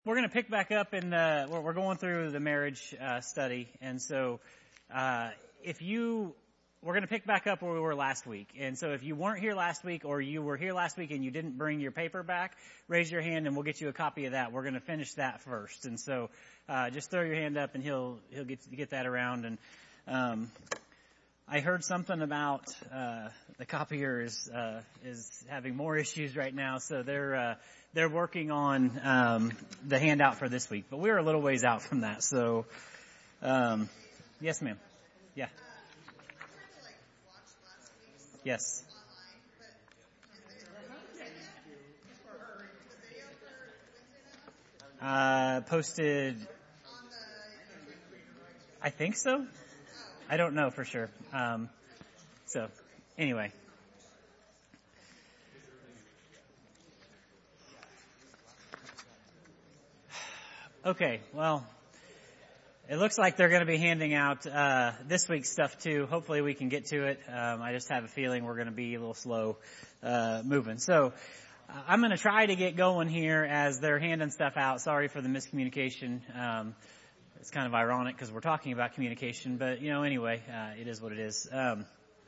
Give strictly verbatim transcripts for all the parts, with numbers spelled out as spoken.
We're going to pick back up in the, we're going through the marriage uh, study. And so uh, if you, we're going to pick back up where we were last week. And so if you weren't here last week or you were here last week and you didn't bring your paper back, raise your hand and we'll get you a copy of that. We're going to finish that first. And so uh, just throw your hand up and he'll, he'll get, get that around. And um, I heard something about uh, the copier is, uh, is having more issues right now. So they're, uh, They're working on um, the handout for this week, but we're a little ways out from that. So, um, yes, ma'am. Yeah. Yes. Uh, posted. I think so. I don't know for sure. Um, so, anyway. Okay, well, it looks like they're going to be handing out uh, this week's stuff too. Hopefully we can get to it. Um, I just have a feeling we're going to be a little slow uh, moving. So uh, I'm going to try to get going here as they're handing stuff out. Sorry for the miscommunication. Um, it's kind of ironic because we're talking about communication, but you know, anyway, uh, it is what it is. Um,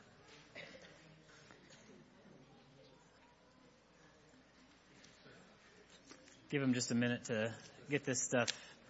give them just a minute to get this stuff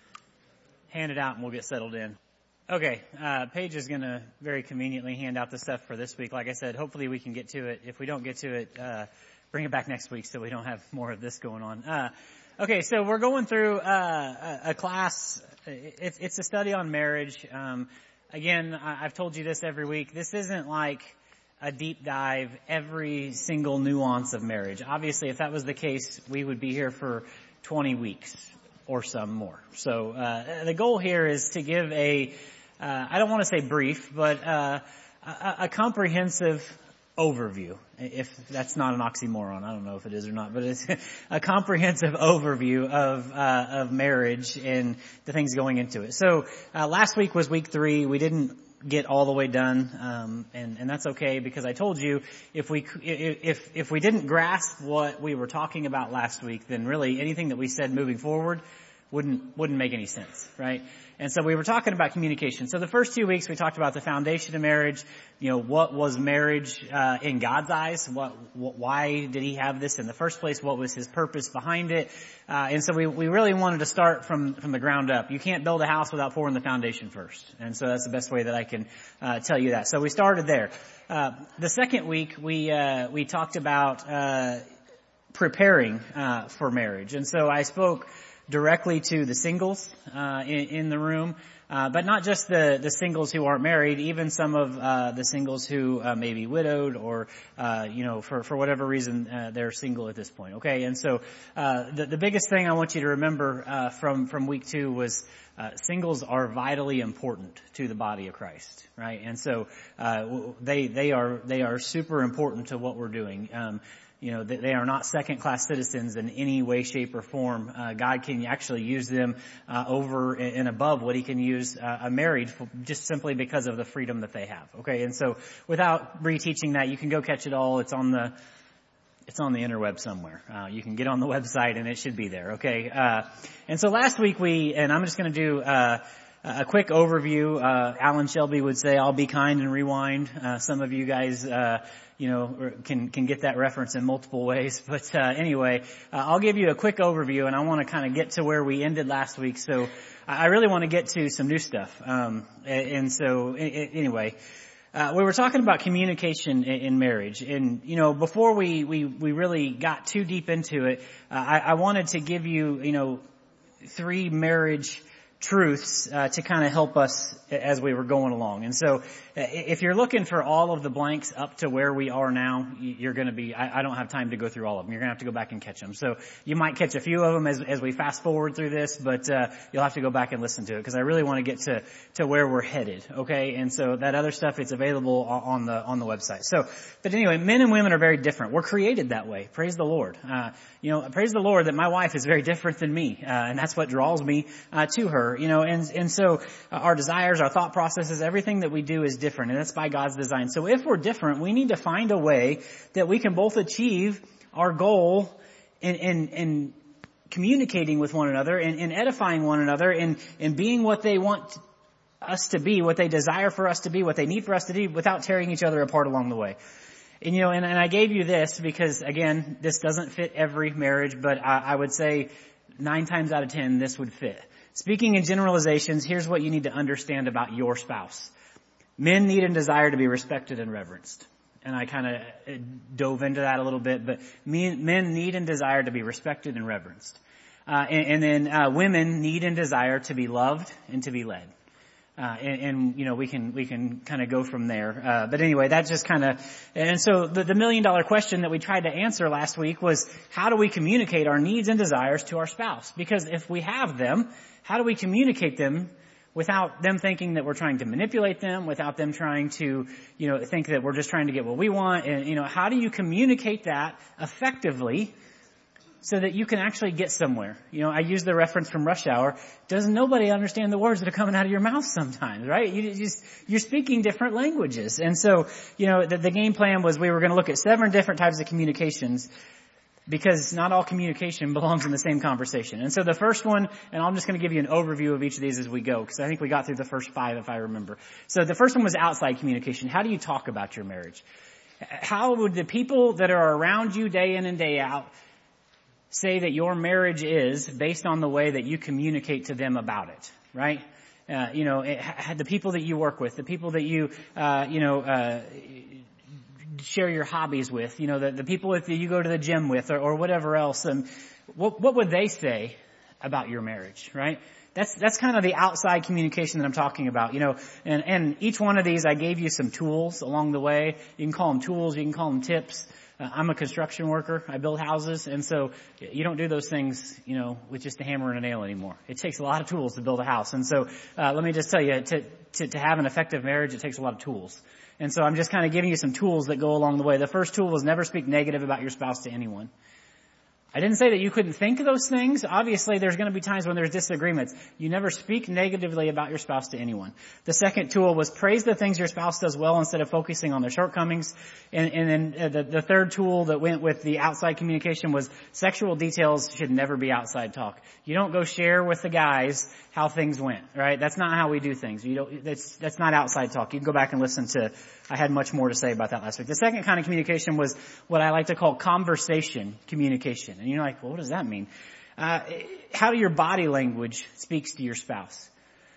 handed out and we'll get settled in. Okay, uh, Paige is going to very conveniently hand out the stuff for this week. Like I said, hopefully we can get to it. If we don't get to it, uh, bring it back next week so we don't have more of this going on. Uh, okay, so we're going through uh, a, a class. It's, it's a study on marriage. Um, again, I, I've told you this every week. This isn't like a deep dive, every single nuance of marriage. Obviously, if that was the case, we would be here for twenty weeks. Or some more. So uh, the goal here is to give a, uh, I don't want to say brief, but uh, a, a comprehensive overview. If that's not an oxymoron, I don't know if it is or not, but it's a comprehensive overview of uh, of marriage and the things going into it. So uh, last week was week three. We didn't get all the way done, um, and and that's okay because I told you if we if if we didn't grasp what we were talking about last week, then really anything that we said moving forward wouldn't wouldn't make any sense, right? And so we were talking about communication. So the first two weeks we talked about the foundation of marriage. You know, what was marriage uh, in God's eyes? What, what why did He have this in the first place? What was His purpose behind it? Uh, and so we we really wanted to start from from the ground up. You can't build a house without pouring the foundation first. And so that's the best way that I can uh, tell you that. So we started there. Uh, the second week we uh, we talked about uh, preparing uh, for marriage, and so I spoke directly to the singles uh, in, in the room, uh, but not just the, the singles who aren't married, even some of uh, the singles who uh, may be widowed or, uh, you know, for, for whatever reason uh, they're single at this point. Okay, and so uh, the, the biggest thing I want you to remember uh, from from week two was uh, singles are vitally important to the body of Christ, right? And so uh, they they are they are super important to what we're doing. Um, You know, they are not second-class citizens in any way, shape, or form. Uh, God can actually use them uh, over and above what He can use uh, a married for, just simply because of the freedom that they have. Okay, and so without reteaching that, you can go catch it all. It's on the it's on the interweb somewhere. Uh, you can get on the website and it should be there. Okay, uh, and so last week we and I'm just going to do. Uh, A quick overview. Uh, Alan Shelby would say, "I'll be kind and rewind." Uh, some of you guys, uh, you know, can can get that reference in multiple ways. But uh, anyway, uh, I'll give you a quick overview, and I want to kind of get to where we ended last week. So I really want to get to some new stuff. Um, and so anyway, uh, we were talking about communication in marriage, and you know, before we we we really got too deep into it, uh, I, I wanted to give you, you know, three marriage truths uh, to kind of help us as we were going along. And so if you're looking for all of the blanks up to where we are now, you're going to be, I, I don't have time to go through all of them. You're going to have to go back and catch them. So you might catch a few of them as, as we fast forward through this, but uh, you'll have to go back and listen to it because I really want to get to, to where we're headed. Okay. And so that other stuff, it's available on the, on the website. So, but anyway, men and women are very different. We're created that way. Praise the Lord. Uh, you know, praise the Lord that my wife is very different than me. Uh, and that's what draws me uh, to her, you know, and, and so uh, our desires, our thought processes, everything that we do is different, and that's by God's design. So if we're different, we need to find a way that we can both achieve our goal and, and, and communicating with one another and, and edifying one another and, and being what they want us to be, what they desire for us to be, what they need for us to be without tearing each other apart along the way. And, you know, and, and I gave you this because, again, this doesn't fit every marriage, but I, I would say nine times out of ten, this would fit. Speaking in generalizations, here's what you need to understand about your spouse. Men need and desire to be respected and reverenced. And I kind of dove into that a little bit, but men, men need and desire to be respected and reverenced. Uh, and, and then uh, women need and desire to be loved and to be led. Uh, and, and, you know, we can, we can kind of go from there. Uh, but anyway, that's just kind of, and so the, the million dollar question that we tried to answer last week was, how do we communicate our needs and desires to our spouse? Because if we have them, how do we communicate them without them thinking that we're trying to manipulate them, without them trying to, you know, think that we're just trying to get what we want? And, you know, how do you communicate that effectively so that you can actually get somewhere? You know, I use the reference from Rush Hour. Doesn't nobody understand the words that are coming out of your mouth sometimes, right? You just, you're speaking different languages. And so, you know, the, the game plan was we were going to look at seven different types of communications, because not all communication belongs in the same conversation. And so the first one, and I'm just going to give you an overview of each of these as we go, because I think we got through the first five if I remember. So the first one was outside communication. How do you talk about your marriage? How would the people that are around you day in and day out say that your marriage is based on the way that you communicate to them about it, right? Uh, you know, it, the people that you work with, the people that you, uh, you know, uh, share your hobbies with, you know, the, the people that you go to the gym with or, or whatever else. Um, what, what would they say about your marriage, right? That's, that's kind of the outside communication that I'm talking about, you know, and, and each one of these, I gave you some tools along the way. You can call them tools. You can call them tips. Uh, I'm a construction worker. I build houses. And so you don't do those things, you know, with just a hammer and a nail anymore. It takes a lot of tools to build a house. And so, uh, let me just tell you, to, to, to have an effective marriage, it takes a lot of tools. And so I'm just kind of giving you some tools that go along the way. The first tool was never speak negative about your spouse to anyone. I didn't say that you couldn't think of those things. Obviously, there's going to be times when there's disagreements. You never speak negatively about your spouse to anyone. The second tool was praise the things your spouse does well instead of focusing on their shortcomings. And, and then uh, the, the third tool that went with the outside communication was sexual details should never be outside talk. You don't go share with the guys how things went, right? That's not how we do things. You don't, that's, that's not outside talk. You can go back and listen to, I had much more to say about that last week. The second kind of communication was what I like to call conversation communication. And you're like, well, what does that mean? Uh, how do your body language speaks to your spouse?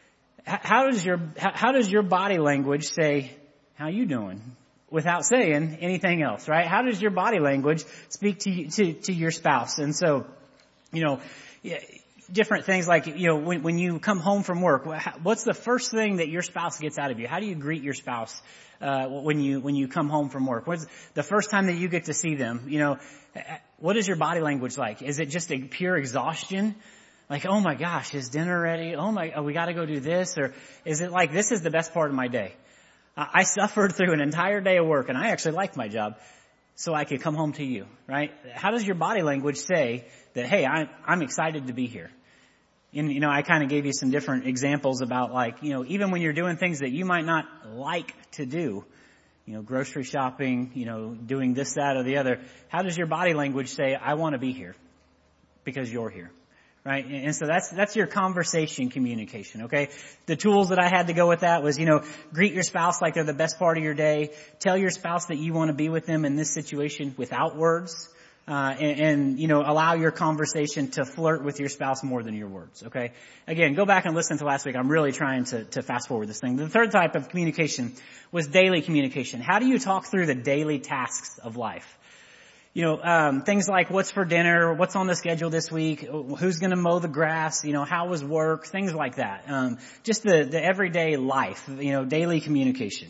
How does your, how does your body language say, how you doing? Without saying anything else, right? How does your body language speak to you, to, to your spouse? And so, you know, different things like, you know, when, when you come home from work, what's the first thing that your spouse gets out of you? How do you greet your spouse, uh, when you, when you come home from work? What's the first time that you get to see them? You know, what is your body language like? Is it just a pure exhaustion? Like, oh my gosh, is dinner ready? Oh my, oh, we got to go do this. Or is it like, this is the best part of my day? I suffered through an entire day of work and I actually liked my job so I could come home to you, right? How does your body language say that, hey, I'm, I'm excited to be here? And, you know, I kind of gave you some different examples about like, you know, even when you're doing things that you might not like to do, you know, grocery shopping, you know, doing this, that, or the other, how does your body language say, I want to be here because you're here? Right? And so that's, that's your conversation communication, okay? The tools that I had to go with that was, you know, greet your spouse like they're the best part of your day. Tell your spouse that you want to be with them in this situation without words. Uh, and, and, you know, allow your conversation to flirt with your spouse more than your words, okay? Again, go back and listen to last week. I'm really trying to, to fast forward this thing. The third type of communication was daily communication. How do you talk through the daily tasks of life? You know, um, things like what's for dinner, what's on the schedule this week, who's going to mow the grass, you know, how was work, things like that. Um, just the, the everyday life, you know, daily communication.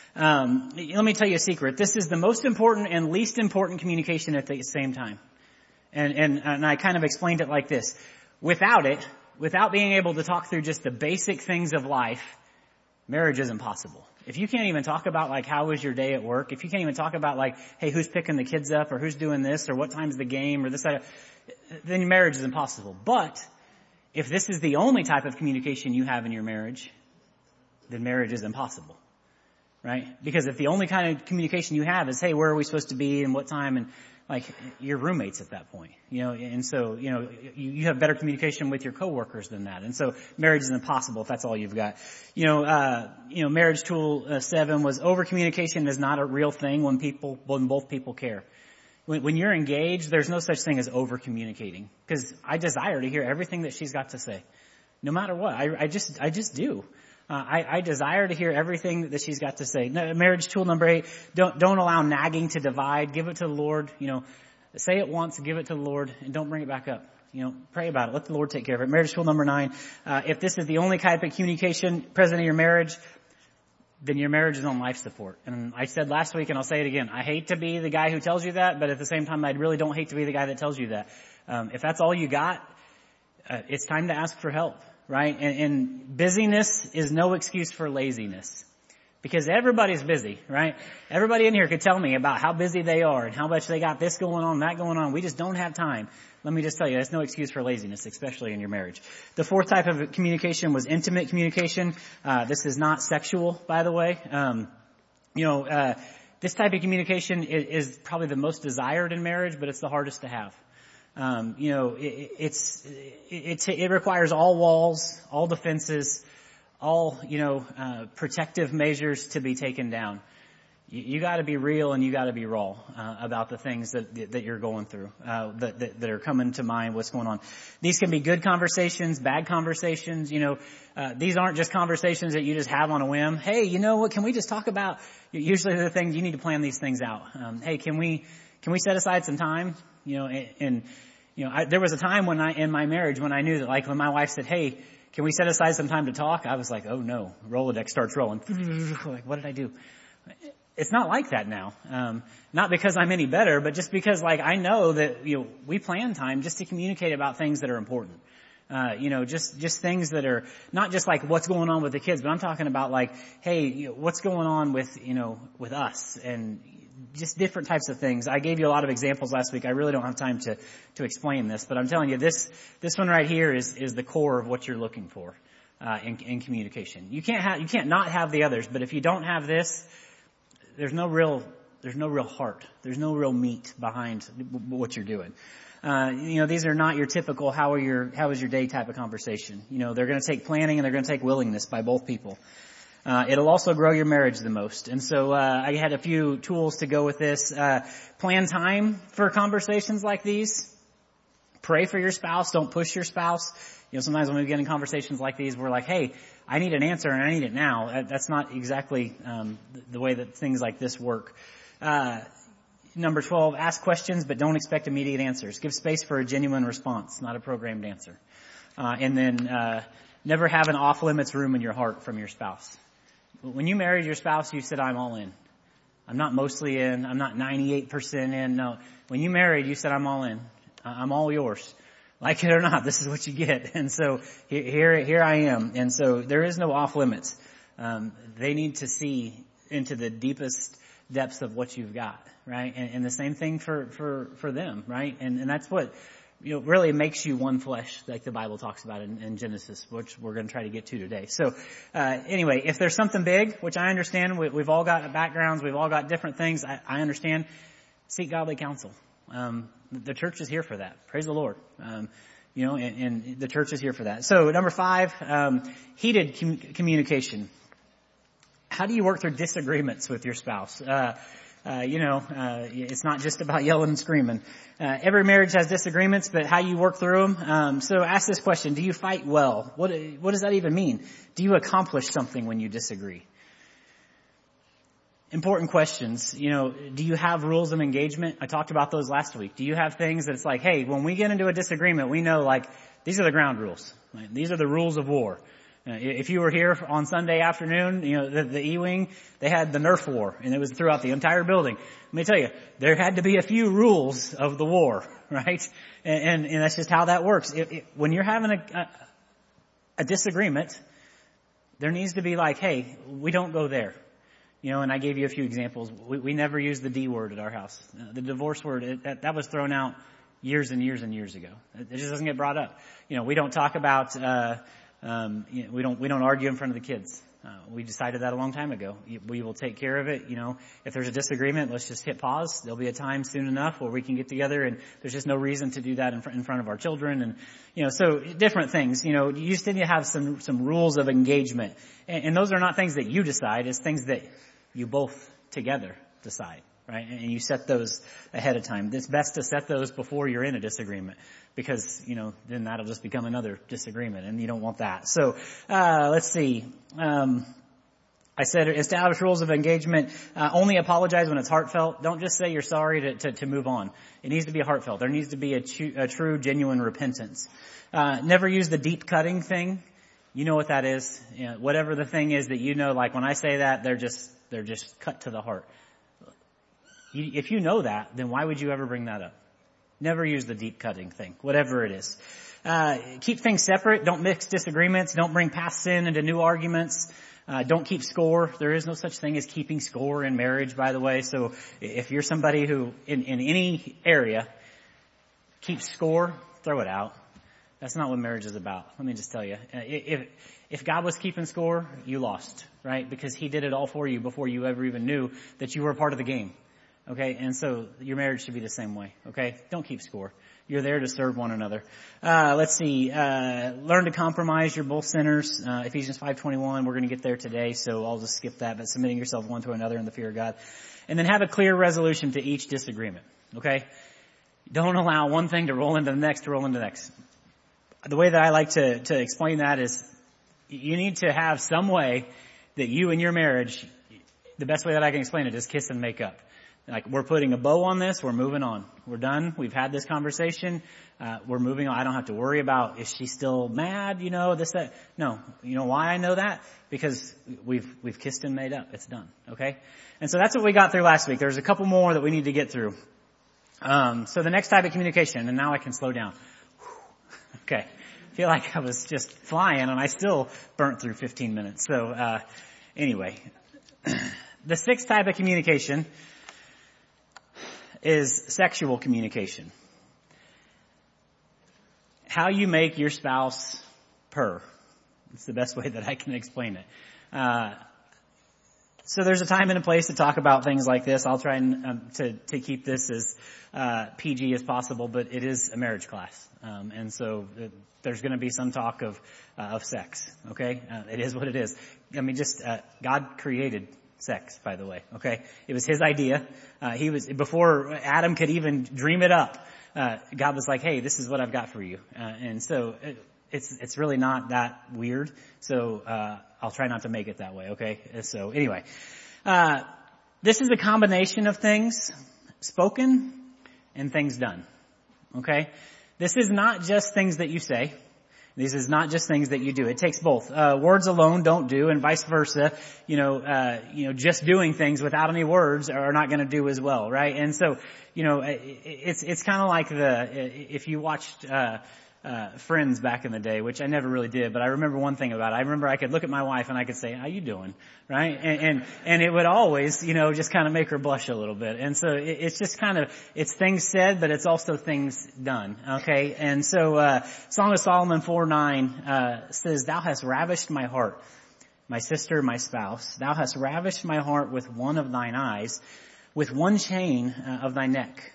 Um, let me tell you a secret. This is the most important and least important communication at the same time. And, and, and I kind of explained it like this. Without it, without being able to talk through just the basic things of life, marriage is impossible. If you can't even talk about like how was your day at work, if you can't even talk about like, hey, who's picking the kids up or who's doing this or what time's the game or this, that, then your marriage is impossible. But if this is the only type of communication you have in your marriage, then marriage is impossible. Right? Because if the only kind of communication you have is, hey, where are we supposed to be and what time and like you're roommates at that point, you know, and so, you know, you, you have better communication with your coworkers than that. And so marriage is impossible if that's all you've got. You know, uh, you know, marriage tool uh, seven was over communication is not a real thing when people, when both people care. When, when you're engaged, there's no such thing as over communicating, because I desire to hear everything that she's got to say, no matter what. I, I just, I just do. Uh, I, I desire to hear everything that she's got to say. No, marriage tool number eight, don't, don't allow nagging to divide. Give it to the Lord. You know, say it once, give it to the Lord, and don't bring it back up. You know, pray about it. Let the Lord take care of it. Marriage tool number nine, uh, if this is the only type of communication present in your marriage, then your marriage is on life support. And I said last week, and I'll say it again, I hate to be the guy who tells you that, but at the same time, I really don't hate to be the guy that tells you that. Um, if that's all you got, uh, it's time to ask for help. Right? And, and busyness is no excuse for laziness, because everybody's busy, right? Everybody in here could tell me about how busy they are and how much they got this going on, that going on. We just don't have time. Let me just tell you, that's no excuse for laziness, especially in your marriage. The fourth type of communication was intimate communication. Uh, this is not sexual, by the way. Um, you know, uh, this type of communication is, is probably the most desired in marriage, but it's the hardest to have. Um, you know, it, it's, it, it, it requires all walls, all defenses, all, you know, uh, protective measures to be taken down. You, you gotta be real and you gotta be raw, uh, about the things that, that you're going through, uh, that, that, that are coming to mind, what's going on. These can be good conversations, bad conversations, you know, uh, these aren't just conversations that you just have on a whim. Hey, you know what, can we just talk about, usually the thing, you need to plan these things out. Um, hey, can we, can we set aside some time? You know, and, and you know, I, there was a time when I, in my marriage, when I knew that, like, when my wife said, hey, can we set aside some time to talk? I was like, oh no, Rolodex starts rolling. Like, what did I do? It's not like that now. Um, not because I'm any better, but just because, like, I know that, you know, we plan time just to communicate about things that are important. Uh, you know, just, just things that are not just like what's going on with the kids, but I'm talking about like, hey, you know, what's going on with, you know, with us, and just different types of things. I gave you a lot of examples last week. I really don't have time to, to explain this, but I'm telling you, this, this one right here is, is the core of what you're looking for, uh, in, in communication. You can't have, you can't not have the others, but if you don't have this, there's no real, there's no real heart. There's no real meat behind what you're doing. Uh, you know, these are not your typical, how are your, how is your day type of conversation. You know, they're going to take planning and they're going to take willingness by both people. Uh, it'll also grow your marriage the most. And so, uh, I had a few tools to go with this. Uh, plan time for conversations like these. Pray for your spouse. Don't push your spouse. You know, sometimes when we get in conversations like these, we're like, hey, I need an answer and I need it now. That's not exactly, um, the way that things like this work. Uh, number twelve, ask questions, but don't expect immediate answers. Give space for a genuine response, not a programmed answer. Uh, and then, uh, never have an off-limits room in your heart from your spouse. When you married your spouse, you said, I'm all in. I'm not mostly in. I'm not ninety-eight percent in. No. When you married, you said, I'm all in. I'm all yours. Like it or not, this is what you get. And so here, here I am. And so there is no off limits. Um, they need to see into the deepest depths of what you've got, right? And, and the same thing for, for, for them, right? And, and that's what, you know, really makes you one flesh, like the Bible talks about in, in Genesis, which we're going to try to get to today. So, uh, anyway, if there's something big, which I understand, we, we've all got backgrounds, we've all got different things, I, I understand, seek godly counsel. Um, the church is here for that. Praise the Lord. Um, you know, and, and the church is here for that. So, number five, um, heated com- communication. How do you work through disagreements with your spouse? Uh, Uh, you know, uh, it's not just about yelling and screaming. Uh, every marriage has disagreements, but how you work through them. Um, so ask this question: do you fight well? What what does that even mean? Do you accomplish something when you disagree? Important questions. You know, do you have rules of engagement? I talked about those last week. Do you have things that it's like, hey, when we get into a disagreement, we know like these are the ground rules. Right? These are the rules of war. Uh, if you were here on Sunday afternoon, you know, the, the E-Wing, they had the Nerf war, and it was throughout the entire building. Let me tell you, there had to be a few rules of the war, right? And, and, and that's just how that works. It, it, when you're having a, a, a disagreement, there needs to be like, hey, we don't go there. You know, and I gave you a few examples. We, we never use the D word at our house. Uh, the divorce word, it, that, that was thrown out years and years and years ago. It, it just doesn't get brought up. You know, we don't talk about, uh, Um, you know, we don't, we don't argue in front of the kids. Uh, we decided that a long time ago. We will take care of it. You know, if there's a disagreement, let's just hit pause. There'll be a time soon enough where we can get together, and there's just no reason to do that in, fr- in front of our children. And, you know, so different things. You know, you just need to have some, some rules of engagement. And, and those are not things that you decide. It's things that you both together decide, right? And you set those ahead of time. It's best to set those before you're in a disagreement, because, you know, then that'll just become another disagreement, and you don't want that. So, uh, let's see. Um, I said establish rules of engagement. Uh, only apologize when it's heartfelt. Don't just say you're sorry to, to, to move on. It needs to be heartfelt. There needs to be a, tru- a true, genuine repentance. Uh, never use the deep cutting thing. You know what that is. You know, whatever the thing is that you know, like when I say that, they're just, they're just cut to the heart. You, if you know that, then why would you ever bring that up? Never use the deep cutting thing, whatever it is. Uh, keep things separate. Don't mix disagreements. Don't bring past sin into new arguments. Uh, don't keep score. There is no such thing as keeping score in marriage, by the way. So if you're somebody who, in, in any area, keeps score, throw it out. That's not what marriage is about. Let me just tell you. If, if God was keeping score, you lost, right? Because He did it all for you before you ever even knew that you were a part of the game. Okay, and so your marriage should be the same way, okay? Don't keep score. You're there to serve one another. Uh, let's see, uh, learn to compromise. You're both sinners. Uh, Ephesians five twenty-one, we're going to get there today, so I'll just skip that, but submitting yourself one to another in the fear of God. And then have a clear resolution to each disagreement, okay? Don't allow one thing to roll into the next, to roll into the next. The way that I like to, to explain that is you need to have some way that you and your marriage, the best way that I can explain it is kiss and make up. Like, we're putting a bow on this. We're moving on. We're done. We've had this conversation. Uh, we're moving on. I don't have to worry about, is she still mad? You know, this, that. No. You know why I know that? Because we've, we've kissed and made up. It's done. Okay? And so that's what we got through last week. There's a couple more that we need to get through. Um, so the next type of communication, and now I can slow down. Whew. Okay. I feel like I was just flying, and I still burnt through fifteen minutes. So, uh, anyway. The sixth type of communication is sexual communication. How you make your spouse purr. It's the best way that I can explain it. Uh, so there's a time and a place to talk about things like this. I'll try and, um, to, to keep this as uh, P G as possible, but it is a marriage class. Um, and so uh, there's going to be some talk of uh, of sex, okay? Uh, it is what it is. I mean, just uh, God created sex, by the way, okay? It was His idea. Uh, he was, before Adam could even dream it up, uh, God was like, hey, this is what I've got for you. Uh, and so it, it's, it's really not that weird. So, uh, I'll try not to make it that way, okay? So anyway, uh, this is a combination of things spoken and things done, okay? This is not just things that you say. This is not just things that you do. It takes both. Uh, words alone don't do, and vice versa. You know, uh, you know, just doing things without any words are not going to do as well, right? And so, you know, it's it's kind of like the if you watched uh, uh Friends back in the day, which I never really did, but I remember one thing about it. I remember I could look at my wife and I could say, "How you doing?" Right? And and, and it would always, you know, just kind of make her blush a little bit. And so it, it's just kind of it's things said, but it's also things done. Okay? And so uh Song of Solomon four nine uh says, "Thou hast ravished my heart, my sister, my spouse. Thou hast ravished my heart with one of thine eyes, with one chain uh, of thy neck."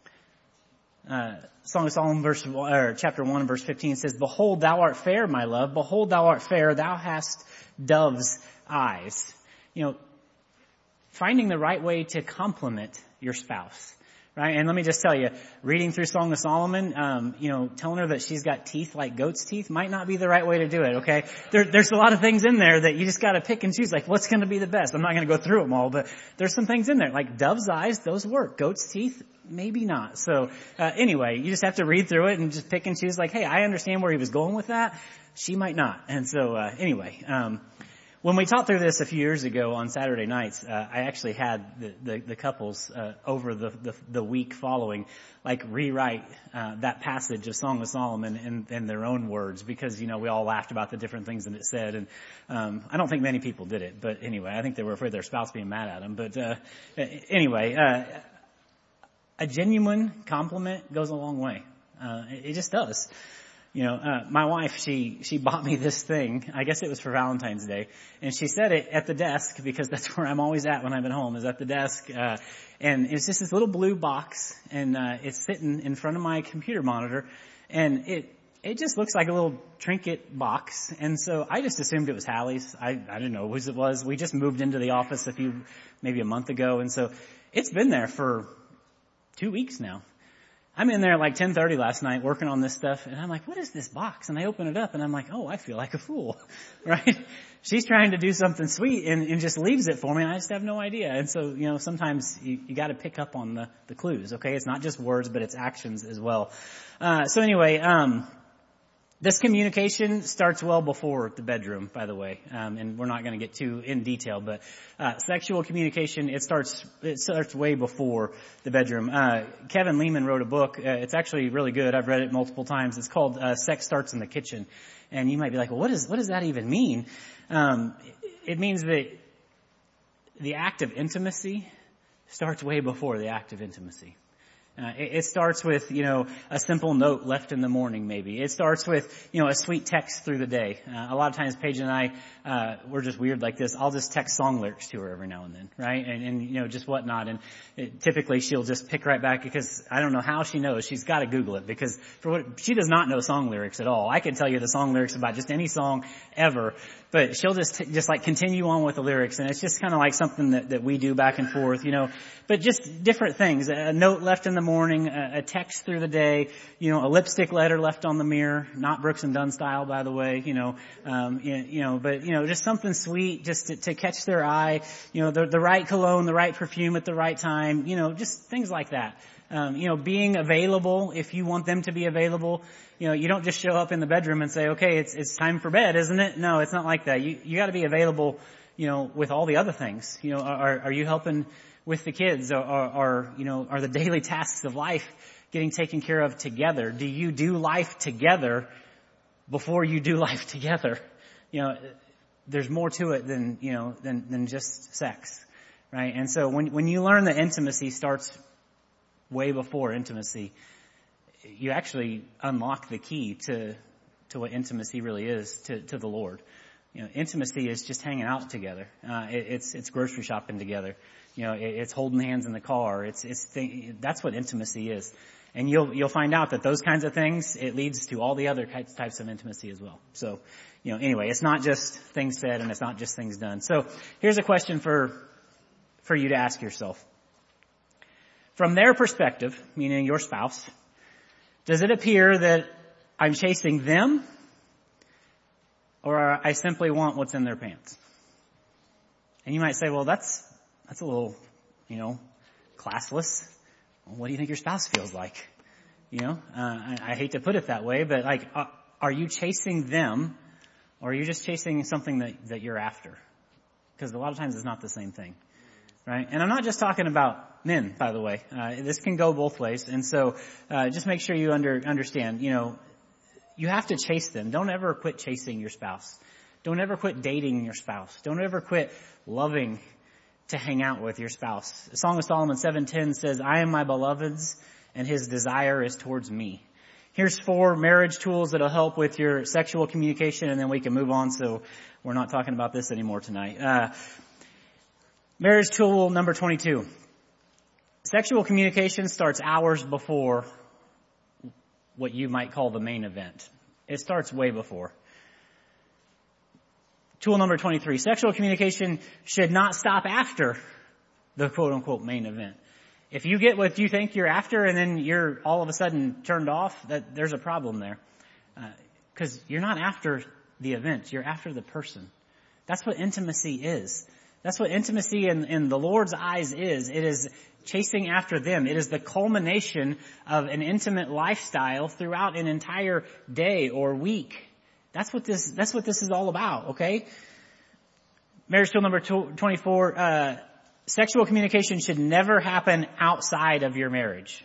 Uh, Song of Solomon verse, or chapter one verse fifteen says, "Behold, thou art fair, my love. Behold, thou art fair. Thou hast dove's eyes." You know, finding the right way to compliment your spouse. Right? And let me just tell you, reading through Song of Solomon, um, you know, telling her that she's got teeth like goat's teeth might not be the right way to do it, okay? There, there's a lot of things in there that you just gotta pick and choose, like what's gonna be the best. I'm not gonna go through them all, but there's some things in there, like dove's eyes, those work. Goat's teeth, maybe not. So, uh, anyway, you just have to read through it and just pick and choose, like, hey, I understand where he was going with that. She might not. And so, uh, anyway, um, when we talked through this a few years ago on Saturday nights, uh, I actually had the, the, the couples uh, over the, the the week following, like, rewrite uh, that passage of Song of Solomon in, in their own words, because, you know, we all laughed about the different things that it said, and um, I don't think many people did it, but anyway, I think they were afraid of their spouse being mad at them. But uh, anyway, uh, a genuine compliment goes a long way. Uh, it just does. You know, uh, my wife, she, she bought me this thing. I guess it was for Valentine's Day. And she set it at the desk because that's where I'm always at when I'm at home, is at the desk. Uh, and it's just this little blue box, and, uh, it's sitting in front of my computer monitor. And it, it just looks like a little trinket box. And so I just assumed it was Hallie's. I, I didn't know whose it was. We just moved into the office a few, maybe a month ago. And so it's been there for two weeks now. I'm in there at like ten thirty last night working on this stuff, and I'm like, what is this box? And I open it up, and I'm like, oh, I feel like a fool, right? She's trying to do something sweet and, and just leaves it for me, and I just have no idea. And so, you know, sometimes you, you got to pick up on the, the clues, okay? It's not just words, but it's actions as well. Uh, so anyway, um, this communication starts well before the bedroom, by the way, um, and we're not going to get too in detail, but uh, sexual communication, it starts it starts way before the bedroom. Uh, Kevin Leman wrote a book. Uh, it's actually really good. I've read it multiple times. It's called uh, Sex Starts in the Kitchen. And you might be like, well, what, is, what does that even mean? Um, it means that the act of intimacy starts way before the act of intimacy. Uh, it, it starts with, you know, a simple note left in the morning, maybe. It starts with, you know, a sweet text through the day. Uh, a lot of times Paige and I, uh, we're just weird like this. I'll just text song lyrics to her every now and then, right? And, and you know, just whatnot. And it, typically she'll just pick right back because I don't know how she knows. She's got to Google it because for what, she does not know song lyrics at all. I can tell you the song lyrics about just any song ever, but she'll just, t- just like continue on with the lyrics. And it's just kind of like something that, that we do back and forth, you know, but just different things. A note left in the morning, a, a text through the day, you know, a lipstick letter left on the mirror, not Brooks and Dunn style, by the way, you know, um, you, you know, but, you know, just something sweet just to, to catch their eye, you know, the, the right cologne, the right perfume at the right time, you know, just things like that. Um, you know, being available if you want them to be available. You know, you don't just show up in the bedroom and say, okay, it's, it's time for bed, isn't it? No, it's not like that. You, you gotta be available, you know, with all the other things. You know, are, are you helping with the kids? Or, or, you know, are the daily tasks of life getting taken care of together? Do you do life together before you do life together? You know, there's more to it than, you know, than, than just sex, right? And so when, when you learn that intimacy starts way before intimacy, you actually unlock the key to, to what intimacy really is to, to the Lord. You know, intimacy is just hanging out together. Uh, it, it's, it's grocery shopping together. You know, it, it's holding hands in the car. It's, it's, th- that's what intimacy is. And you'll, you'll find out that those kinds of things, it leads to all the other types of intimacy as well. So, you know, anyway, it's not just things said and it's not just things done. So here's a question for, for you to ask yourself. From their perspective, meaning your spouse, does it appear that I'm chasing them or I simply want what's in their pants? And you might say, well, that's, that's a little, you know, classless. Well, what do you think your spouse feels like? You know, uh, I, I hate to put it that way, but like, uh, are you chasing them or are you just chasing something that, that you're after? Because a lot of times it's not the same thing. Right? And I'm not just talking about men, by the way. Uh, this can go both ways. And so, uh, just make sure you under, understand, you know, you have to chase them. Don't ever quit chasing your spouse. Don't ever quit dating your spouse. Don't ever quit loving to hang out with your spouse. The Song of Solomon seven ten says, I am my beloved's and his desire is towards me. Here's four marriage tools that'll help with your sexual communication, and then we can move on so we're not talking about this anymore tonight. Uh, Marriage tool number twenty-two. Sexual communication starts hours before what you might call the main event. It starts way before. Tool number twenty-three. Sexual communication should not stop after the quote unquote main event. If you get what you think you're after and then you're all of a sudden turned off, that there's a problem there. Uh, 'cause you're not after the event. You're after the person. That's what intimacy is. That's what intimacy in, in the Lord's eyes is. It is chasing after them. It is the culmination of an intimate lifestyle throughout an entire day or week. That's what this, that's what this is all about, okay? Marriage tool number twenty-four, uh, sexual communication should never happen outside of your marriage.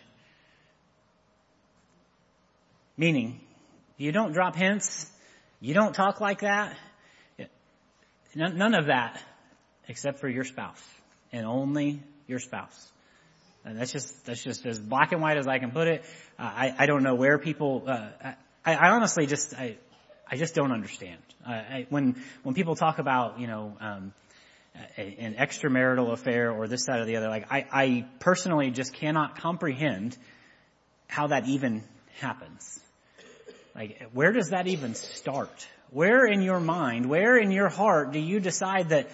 Meaning, you don't drop hints, you don't talk like that, none of that. Except for your spouse and only your spouse. And that's just, that's just as black and white as I can put it. Uh, I, I don't know where people, uh, I, I honestly just, I, I just don't understand. I, I, when, when people talk about, you know, um, a, an extramarital affair or this side or the other, like I, I personally just cannot comprehend how that even happens. Like, where does that even start? Where in your mind, where in your heart do you decide that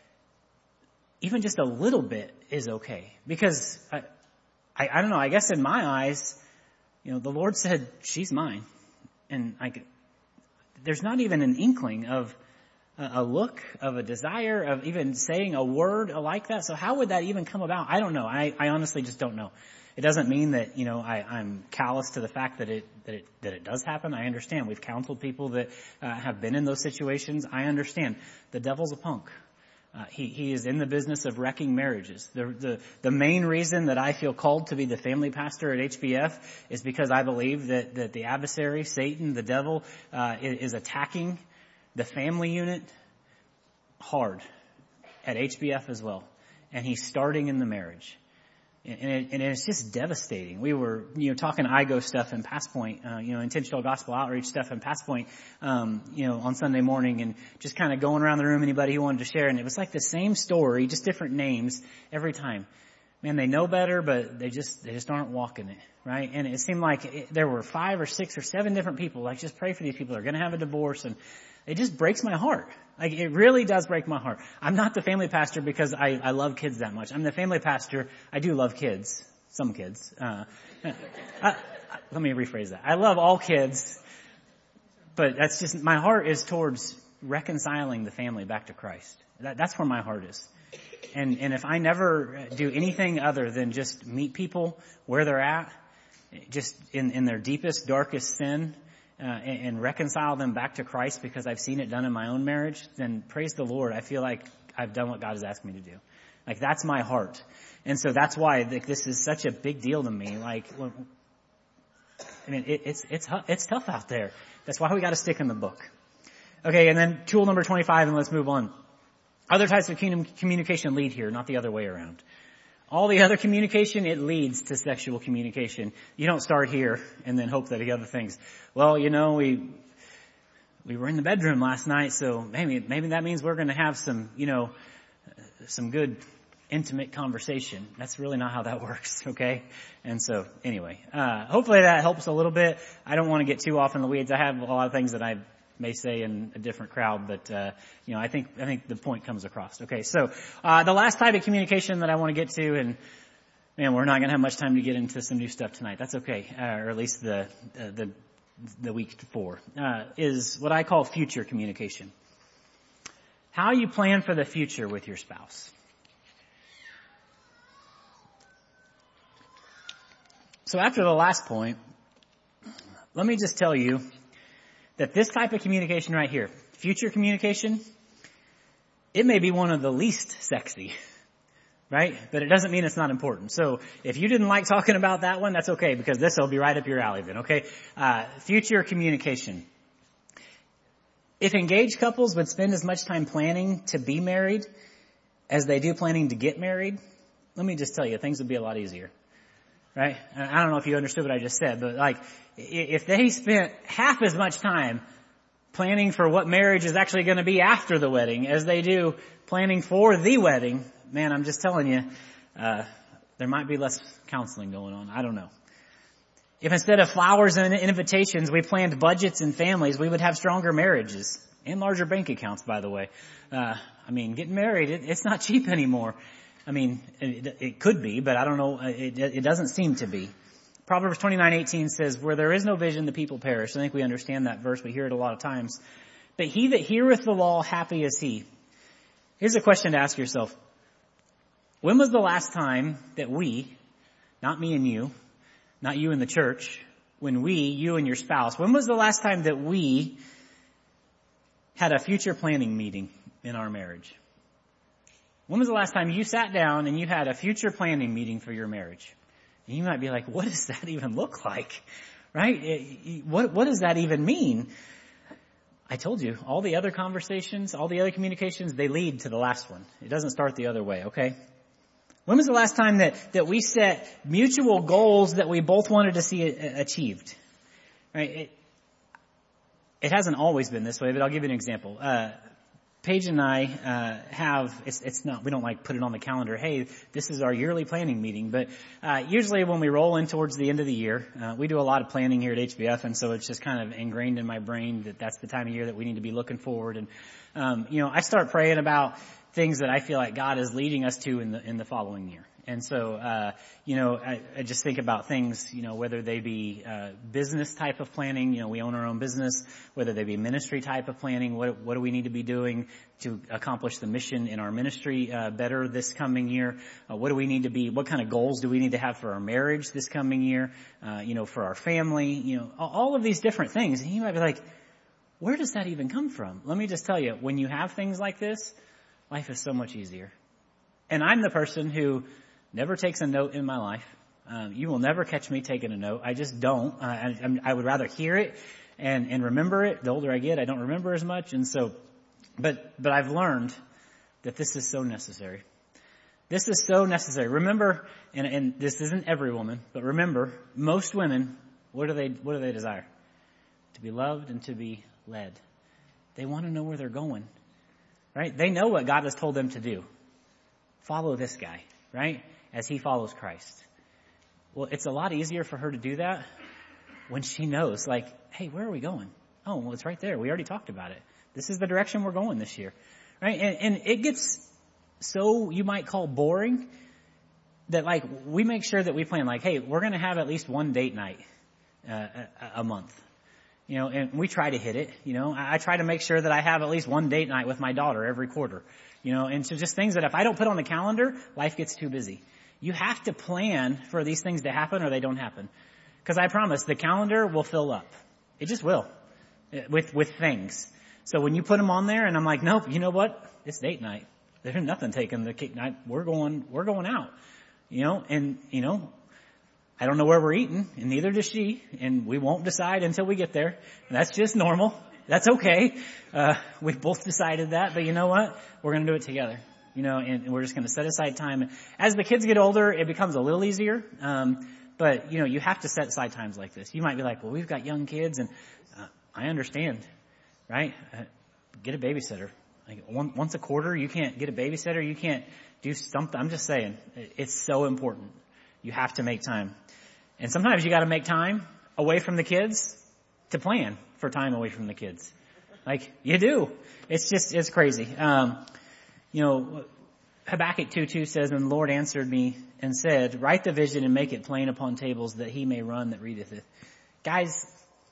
even just a little bit is okay? Because I, I, I don't know, I guess in my eyes, you know, the Lord said, she's mine. And I, there's not even an inkling of a, a look, of a desire, of even saying a word like that. So how would that even come about? I don't know. I, I honestly just don't know. It doesn't mean that, you know, I, I'm callous to the fact that it, that it, that it does happen. I understand. We've counseled people that uh, have been in those situations. I understand. The devil's a punk. Uh, he, he is in the business of wrecking marriages. The, the, the main reason that I feel called to be the family pastor at H B F is because I believe that, that the adversary, Satan, the devil, uh, is, is attacking the family unit hard at H B F as well. And he's starting in the marriage. And, it, and it's just devastating. We were, you know, talking I G O stuff in Passpoint, uh, you know, intentional gospel outreach stuff in Passpoint, um, you know, on Sunday morning, and just kind of going around the room, anybody who wanted to share. And it was like the same story, just different names every time. Man, they know better, but they just, they just aren't walking it, right? And it seemed like it, there were five or six or seven different people. Like, just pray for these people. They're going to have a divorce, and it just breaks my heart. Like, it really does break my heart. I'm not the family pastor because I, I love kids that much. I'm the family pastor. I do love kids. Some kids. Uh, I, I, let me rephrase that. I love all kids, but that's just, my heart is towards reconciling the family back to Christ. That, that's where my heart is. And, and if I never do anything other than just meet people where they're at, just in, in their deepest, darkest sin, Uh, and, and reconcile them back to Christ because I've seen it done in my own marriage, then praise the Lord. I feel like I've done what God has asked me to do. Like, that's my heart. And so that's why, like, this is such a big deal to me. Like, I mean, it, it's, it's, it's tough out there. That's why we got to stick in the book. Okay. And then tool number twenty-five, and let's move on. Other types of communication lead here, not the other way around. All the other communication, it leads to sexual communication. You don't start here and then hope that the other things, well, you know, we, we were in the bedroom last night, so maybe, maybe that means we're going to have some, you know, some good intimate conversation. That's really not how that works, okay? And so, anyway, uh, hopefully that helps a little bit. I don't want to get too off in the weeds. I have a lot of things that I may say in a different crowd, but, uh, you know, I think, I think the point comes across. Okay. So, uh, the last type of communication that I want to get to, and man, we're not going to have much time to get into some new stuff tonight. That's okay. Uh, or at least the, uh, the, the week before, uh, is what I call future communication. How you plan for the future with your spouse. So after the last point, let me just tell you that this type of communication right here, future communication, it may be one of the least sexy, right? But it doesn't mean it's not important. So if you didn't like talking about that one, that's okay, because this will be right up your alley then, okay? Uh, future communication. If engaged couples would spend as much time planning to be married as they do planning to get married, let me just tell you, things would be a lot easier. Right? I don't know if you understood what I just said, but like, if they spent half as much time planning for what marriage is actually going to be after the wedding as they do planning for the wedding, man, I'm just telling you, uh, there might be less counseling going on. I don't know. If instead of flowers and invitations, we planned budgets and families, we would have stronger marriages and larger bank accounts, by the way. Uh, I mean, getting married, it, it's not cheap anymore. I mean, it, it could be, but I don't know. It, it doesn't seem to be. Proverbs twenty-nine eighteen says, where there is no vision, the people perish. I think we understand that verse. We hear it a lot of times. But he that heareth the law, happy is he. Here's a question to ask yourself. When was the last time that we, not me and you, not you and the church, when we, you and your spouse, when was the last time that we had a future planning meeting in our marriage? When was the last time you sat down and you had a future planning meeting for your marriage? And you might be like, what does that even look like? Right? It, what, what does that even mean? I told you, all the other conversations, all the other communications, they lead to the last one. It doesn't start the other way, okay? When was the last time that, that we set mutual goals that we both wanted to see achieved? Right? It, it hasn't always been this way, but I'll give you an example. Uh, Paige and I uh, have, it's, it's not, we don't like put it on the calendar, hey, this is our yearly planning meeting, but uh, usually when we roll in towards the end of the year, uh, we do a lot of planning here at H B F, and so it's just kind of ingrained in my brain that that's the time of year that we need to be looking forward. And, um, you know, I start praying about things that I feel like God is leading us to in the, in the following year. And so, uh, you know, I, I just think about things, you know, whether they be, uh, business type of planning, you know, we own our own business, whether they be ministry type of planning, what, what do we need to be doing to accomplish the mission in our ministry, uh, better this coming year? Uh, what do we need to be, what kind of goals do we need to have for our marriage this coming year? Uh, you know, for our family, you know, all of these different things. And you might be like, where does that even come from? Let me just tell you, when you have things like this, life is so much easier. And I'm the person who never takes a note in my life. Um, you will never catch me taking a note. I just don't. Uh, I, I would rather hear it and, and remember it. The older I get, I don't remember as much. And so, but, but I've learned that this is so necessary. This is so necessary. Remember, and, and this isn't every woman, but remember, most women, what do they, what do they desire? To be loved and to be led. They want to know where they're going, right? They know what God has told them to do. Follow this guy, right? As he follows Christ. Well, it's a lot easier for her to do that when she knows, like, hey, where are we going? Oh, well, it's right there. We already talked about it. This is the direction we're going this year, right? And, and it gets so, you might call boring, that like, we make sure that we plan, like, hey, we're going to have at least one date night uh, a, a month. You know, and we try to hit it, you know. I, I try to make sure that I have at least one date night with my daughter every quarter, you know, and so just things that if I don't put on the calendar, life gets too busy. You have to plan for these things to happen or they don't happen. Because I promise the calendar will fill up. It just will. With, with things. So when you put them on there and I'm like, nope, you know what? It's date night. There's nothing taking the cake night. We're going, we're going out. You know, and, you know, I don't know where we're eating and neither does she. And we won't decide until we get there. And that's just normal. That's okay. Uh, we've both decided that, but you know what? We're going to do it together. You know, and we're just going to set aside time. As the kids get older, it becomes a little easier. Um, but, you know, you have to set aside times like this. You might be like, well, we've got young kids and uh, I understand, right? Uh, get a babysitter. Like one, once a quarter, you can't get a babysitter. You can't do something. I'm just saying, it's so important. You have to make time. And sometimes you got to make time away from the kids to plan for time away from the kids. Like you do. It's just, it's crazy. Um, You know, Habakkuk two two says, and the Lord answered me and said, write the vision and make it plain upon tables that he may run that readeth it. Guys,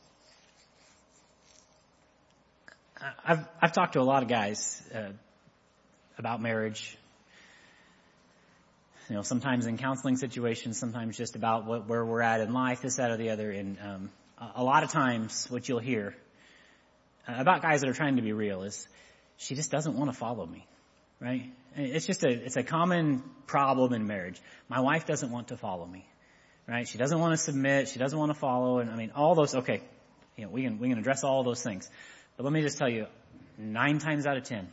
I've, I've talked to a lot of guys, uh, about marriage. You know, sometimes in counseling situations, sometimes just about what, where we're at in life, this, that, or the other. And, um, a lot of times what you'll hear uh, about guys that are trying to be real is, she just doesn't want to follow me. Right? It's just a, it's a common problem in marriage. My wife doesn't want to follow me. Right? She doesn't want to submit. She doesn't want to follow. And I mean, all those, okay. You know, we can, we can address all those things. But let me just tell you, nine times out of ten,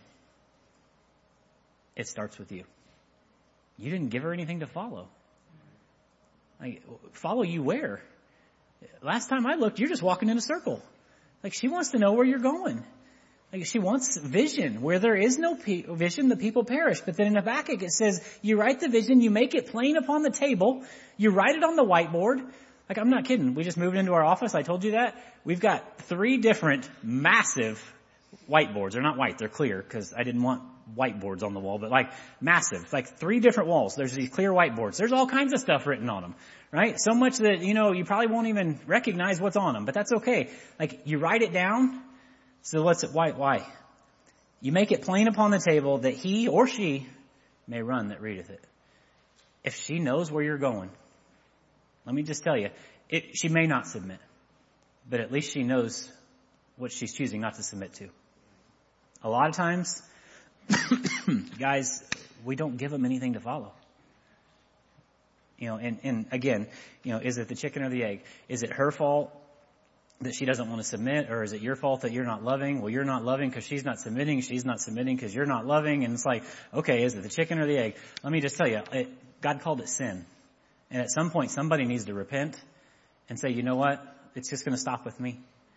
it starts with you. You didn't give her anything to follow. Like, follow you where? Last time I looked, you're just walking in a circle. Like, she wants to know where you're going. Like she wants vision. Where there is no pe- vision, the people perish. But then in Habakkuk it says, you write the vision, you make it plain upon the table, you write it on the whiteboard. Like I'm not kidding. We just moved into our office. I told you that. We've got three different massive whiteboards. They're not white, they're clear because I didn't want whiteboards on the wall, but like massive, like three different walls. There's these clear whiteboards. There's all kinds of stuff written on them, right? So much that, you know, you probably won't even recognize what's on them, but that's okay. Like you write it down. So what's it, why, why? You make it plain upon the table that he or she may run that readeth it. If she knows where you're going, let me just tell you, it, she may not submit, but at least she knows what she's choosing not to submit to. A lot of times, guys, we don't give them anything to follow. You know, and, and again, you know, is it the chicken or the egg? Is it her fault that she doesn't want to submit, or is it your fault that you're not loving? Well, you're not loving because she's not submitting. She's not submitting because you're not loving. And it's like, okay, is it the chicken or the egg? Let me just tell you, it, God called it sin. And at some point, somebody needs to repent and say, you know what? It's just going to stop with me.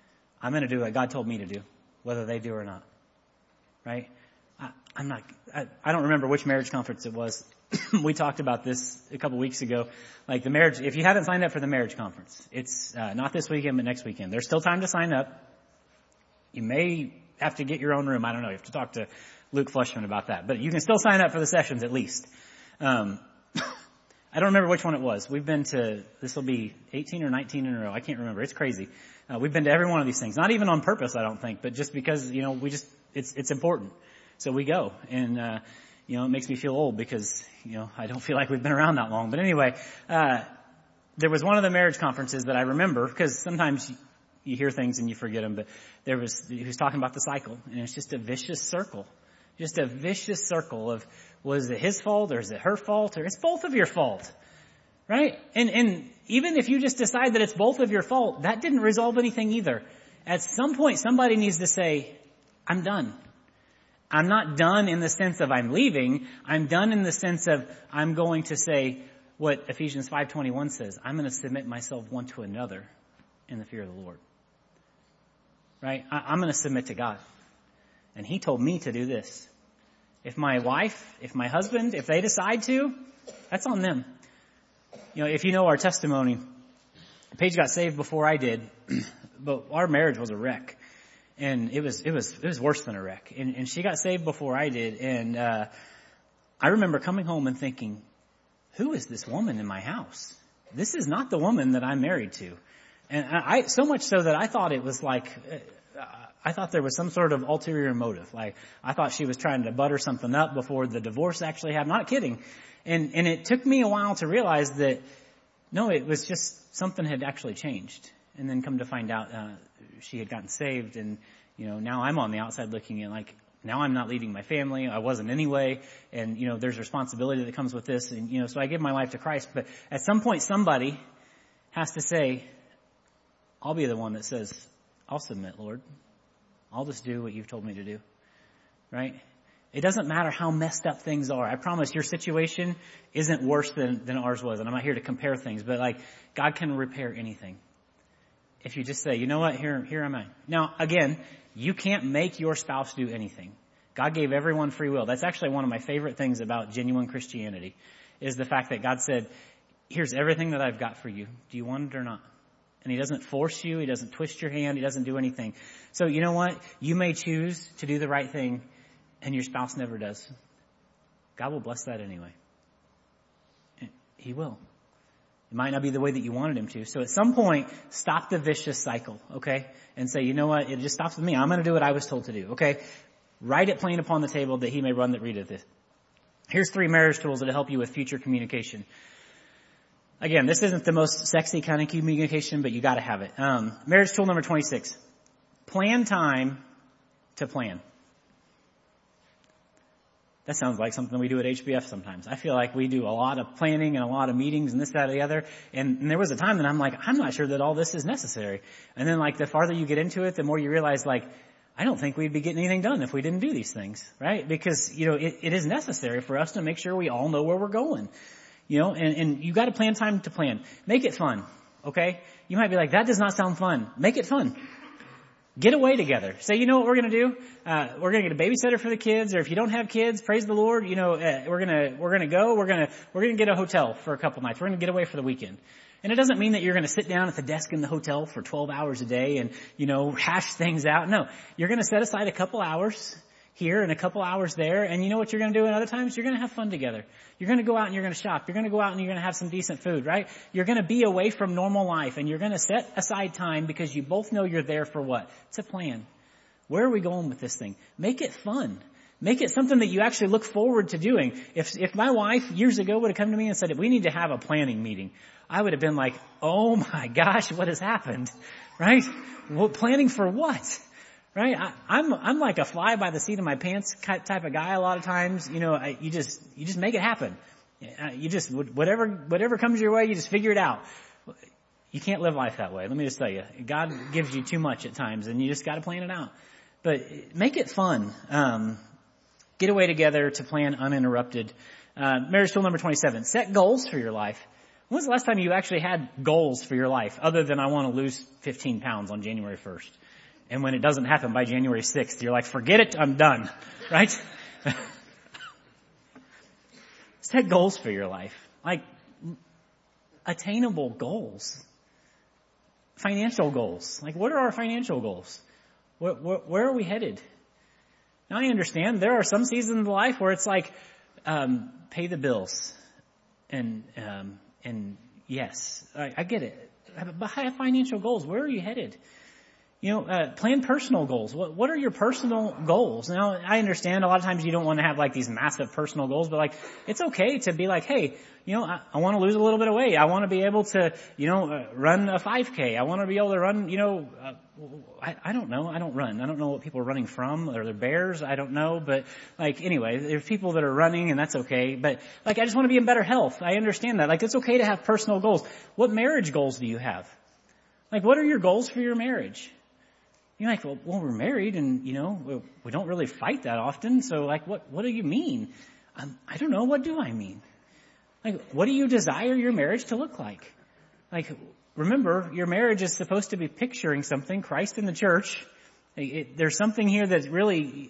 I'm going to do what God told me to do, whether they do or not. Right? I, I'm not, I, I don't remember which marriage conference it was. We talked about this a couple weeks ago. Like the marriage, if you haven't signed up for the marriage conference, it's uh, not this weekend, but next weekend. There's still time to sign up. You may have to get your own room. I don't know. You have to talk to Luke Fleshman about that. But you can still sign up for the sessions at least. Um, I don't remember which one it was. We've been to, this will be eighteen or nineteen in a row. I can't remember. It's crazy. Uh, we've been to every one of these things. Not even on purpose, I don't think, but just because, you know, we just, it's, it's important. So we go. And, uh, you know, it makes me feel old because, you know, I don't feel like we've been around that long. But anyway, uh, there was one of the marriage conferences that I remember because sometimes you, you hear things and you forget them, but there was, he was talking about the cycle, and it's just a vicious circle. Just a vicious circle of, was it his fault or is it her fault, or it's both of your fault, right? And, and even if you just decide that it's both of your fault, that didn't resolve anything either. At some point, somebody needs to say, I'm done. I'm not done in the sense of I'm leaving. I'm done in the sense of I'm going to say what Ephesians five twenty-one says. I'm going to submit myself one to another in the fear of the Lord. Right? I, I'm going to submit to God. And he told me to do this. If my wife, if my husband, if they decide to, that's on them. You know, if you know our testimony, Paige got saved before I did, but our marriage was a wreck. And it was, it was, it was worse than a wreck. And, and she got saved before I did. And, uh, I remember coming home and thinking, who is this woman in my house? This is not the woman that I'm married to. And I, I so much so that I thought it was like, uh, I thought there was some sort of ulterior motive. Like, I thought she was trying to butter something up before the divorce actually happened. Not kidding. And, and it took me a while to realize that, no, it was just something had actually changed. And then come to find out, uh, she had gotten saved, and, you know, now I'm on the outside looking in, like, now I'm not leading my family. I wasn't anyway. And, you know, there's responsibility that comes with this. And, you know, so I give my life to Christ. But at some point, somebody has to say, I'll be the one that says, I'll submit, Lord. I'll just do what you've told me to do. Right? It doesn't matter how messed up things are. I promise your situation isn't worse than, than ours was. And I'm not here to compare things, but like, God can repair anything. If you just say, you know what, here, here am I. Now, again, you can't make your spouse do anything. God gave everyone free will. That's actually one of my favorite things about genuine Christianity, is the fact that God said, here's everything that I've got for you. Do you want it or not? And he doesn't force you. He doesn't twist your hand. He doesn't do anything. So you know what? You may choose to do the right thing, and your spouse never does. God will bless that anyway. He will. It might not be the way that you wanted him to. So at some point, stop the vicious cycle, okay? And say, you know what? It just stops with me. I'm going to do what I was told to do, okay? Write it plain upon the table that he may run that readeth it. Here's three marriage tools that will help you with future communication. Again, this isn't the most sexy kind of communication, but you got to have it. Um, marriage tool number twenty-six. Plan time to plan. That sounds like something we do at H B F sometimes. I feel like we do a lot of planning and a lot of meetings and this, that, or the other. And, and there was a time that I'm like, I'm not sure that all this is necessary. And then like the farther you get into it, the more you realize like, I don't think we'd be getting anything done if we didn't do these things, right? Because, you know, it, it is necessary for us to make sure we all know where we're going. You know, and, and you got to plan time to plan. Make it fun, okay? You might be like, that does not sound fun. Make it fun. Get away together. Say, you know what we're going to do? Uh, we're going to get a babysitter for the kids, or if you don't have kids, praise the Lord, you know, uh, we're going to, we're going to go, we're going to, we're going to get a hotel for a couple nights. We're going to get away for the weekend. And it doesn't mean that you're going to sit down at the desk in the hotel for twelve hours a day and, you know, hash things out. No, you're going to set aside a couple hours here and a couple hours there. And you know what you're going to do at other times? You're going to have fun together. You're going to go out and you're going to shop. You're going to go out and you're going to have some decent food, right? You're going to be away from normal life, and you're going to set aside time because you both know you're there for what? To plan. Where are we going with this thing? Make it fun. Make it something that you actually look forward to doing. If, if my wife years ago would have come to me and said, we need to have a planning meeting, I would have been like, oh my gosh, what has happened? Right? Well, planning for what? Right? I, I'm, I'm like a fly by the seat of my pants type of guy a lot of times. You know, I, you just, you just make it happen. You just, whatever, whatever comes your way, you just figure it out. You can't live life that way. Let me just tell you, God gives you too much at times, and you just got to plan it out. But make it fun. Um, get away together to plan uninterrupted. Uh, marriage tool number twenty-seven. Set goals for your life. When was the last time you actually had goals for your life other than I want to lose fifteen pounds on January first? And when it doesn't happen by January sixth, you're like, forget it, I'm done, right? Set goals for your life, like attainable goals, financial goals. Like, what are our financial goals? Where, where, where are we headed? Now, I understand there are some seasons of life where it's like, um, pay the bills. And, um, and yes, I, I get it. But have financial goals. Where are you headed? You know, uh, plan personal goals. What, what are your personal goals? Now, I understand a lot of times you don't want to have like these massive personal goals, but like, it's okay to be like, hey, you know, I, I want to lose a little bit of weight. I want to be able to, you know, uh, run a five K. I want to be able to run, you know, uh, I, I don't know. I don't run. I don't know what people are running from. Are there bears? I don't know. But like, anyway, there's people that are running and that's okay. But like, I just want to be in better health. I understand that. Like, it's okay to have personal goals. What marriage goals do you have? Like, what are your goals for your marriage? You're like, well, well, we're married and, you know, we, we don't really fight that often. So like, what, what do you mean? Um, I don't know. What do I mean? Like, what do you desire your marriage to look like? Like, remember, your marriage is supposed to be picturing something, Christ in the church. It, it, there's something here that's really,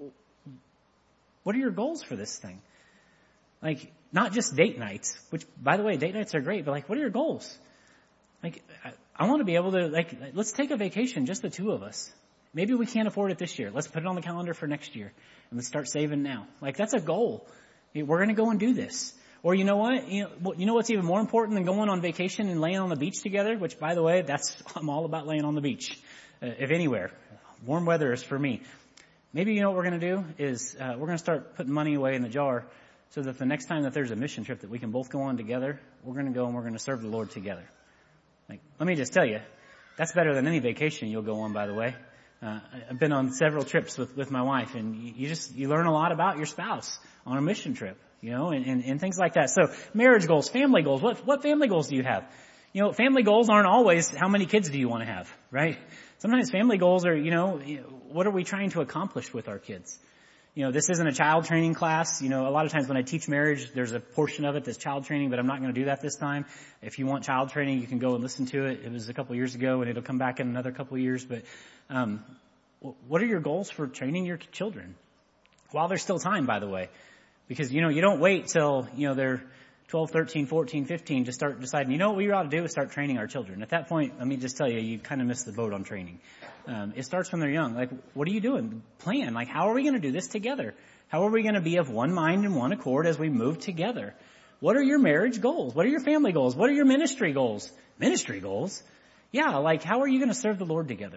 what are your goals for this thing? Like, not just date nights, which, by the way, date nights are great, but like, what are your goals? Like, I, I want to be able to, like, let's take a vacation, just the two of us. Maybe we can't afford it this year. Let's put it on the calendar for next year. And let's start saving now. Like, that's a goal. We're going to go and do this. Or you know what? You know, you know what's even more important than going on vacation and laying on the beach together? Which, by the way, that's, I'm all about laying on the beach. Uh, if anywhere. Warm weather is for me. Maybe you know what we're going to do is, uh, we're going to start putting money away in the jar so that the next time that there's a mission trip that we can both go on together, we're going to go and we're going to serve the Lord together. Like, let me just tell you, that's better than any vacation you'll go on, by the way. Uh, I've been on several trips with, with my wife, and you, you just, you learn a lot about your spouse on a mission trip, you know, and, and, and things like that. So marriage goals, family goals, what, what family goals do you have? You know, family goals aren't always how many kids do you want to have, right? Sometimes family goals are, you know, what are we trying to accomplish with our kids? You know, this isn't a child training class. You know, a lot of times when I teach marriage, there's a portion of it that's child training, but I'm not going to do that this time. If you want child training, you can go and listen to it. It was a couple of years ago, and it'll come back in another couple of years. But um, what are your goals for training your children? While there's still time, by the way. Because, you know, you don't wait till, you know, they're twelve, thirteen, fourteen, fifteen to start deciding, you know what we ought to do is start training our children. At that point, let me just tell you, you kind of missed the boat on training. Um, it starts when they're young. Like, what are you doing? Plan. Like, how are we going to do this together? How are we going to be of one mind and one accord as we move together? What are your marriage goals? What are your family goals? What are your ministry goals? Ministry goals? Yeah, like, how are you going to serve the Lord together?